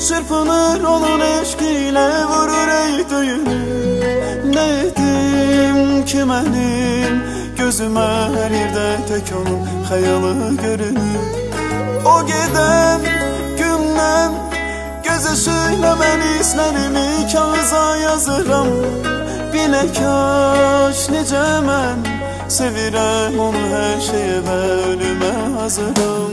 çırpınır onun eşkiyle, vurur ey düğünü. Ne edim ki benim, gözüme her yerde tek onun hayalı görünür. O giden günden göz ışığıyla ben hislerimi kağıza yazıram. Bile kaş nece mən sevirəm onu, her şeye ve ölüme hazırım.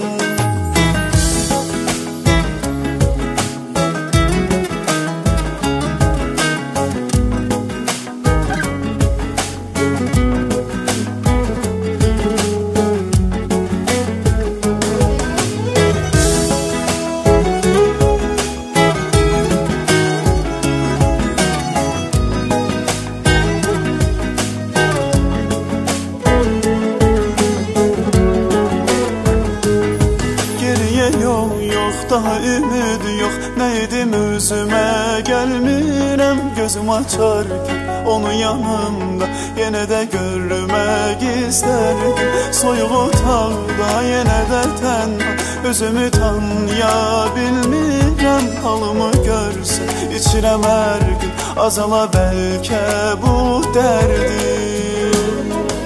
Daha ümid yok, neydim özüme gelmirəm. Gözüm açar ki onun yanımda yine de görmek isterdim. Soyuq otaqda yine de tenha, özümü tanıya bilmirəm. Halımı görsə içirəm hər gün, azala bəlkə bu dərdim.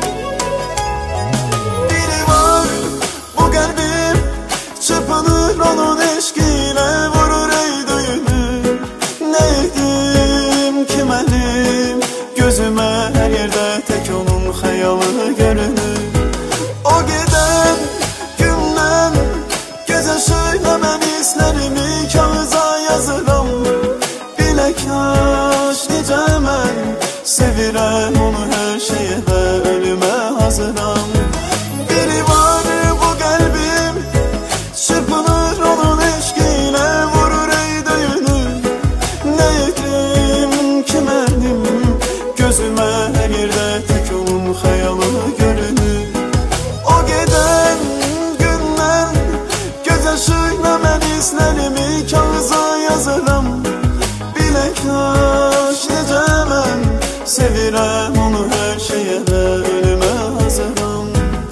Biri var bu qəlbim, çırpınır onun eşkiyle, vurur ey düğünü. Ne edim ki benim, gözüme her yerde tek onun hayalı görünür. O giden günden göz ışığıyla ben hislerimi kağıza yazıram. Bile kaş necə mən sevirəm onu, her şeye ve ölüme hazıram. Biri var bu kalbim, çırpınır onun eşkiyle, vurur ey düğünü. Ne edim ki benim, gözüme her yerde tek onun hayalı görünür. O giden günden göz ışığıyla ben hislerimi kağıza yazıram. Bile kaş nece mən sevirəm onu, her şeye ve ölüme hazıram.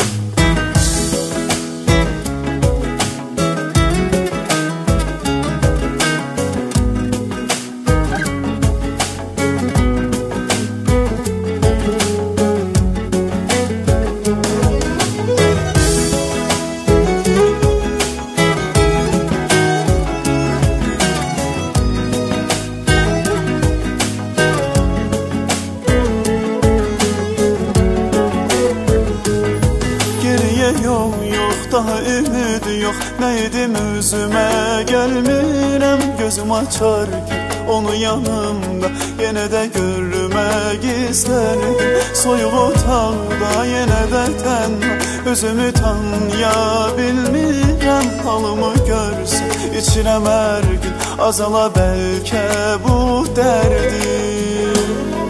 Yok daha ümid yok, neydim özüme gelmirəm. Gözüm açar ki onu yanımda yine de görmek isterdim. Soyuq otaqda yine de tenha, özümü tanıya bilmirəm. Halımı görsə içirəm hər gün, azala bəlkə bu dərdim.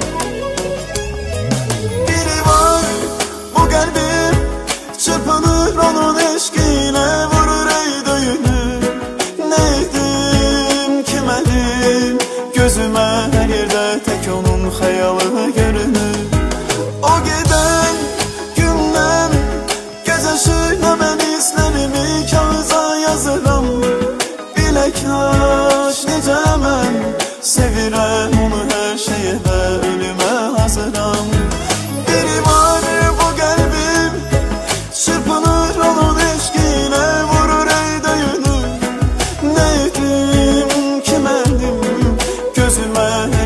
Biri var bu qəlbim, çırpınır onun eşkiyle, vurur ey düğünü. Ne edim ki benim, gözüme her yerde tek onun hayalı görünür. O giden günden göz ışığıyla ben hislerimi kağıza yazıram. Bile kaş nece mən sevirəm onu, her şeye ve ölüme hazıram. Biri var bu kalbim, çırpınır onun eşkiyle, vurur ey düğünü. Ne edim ki benim, gözüme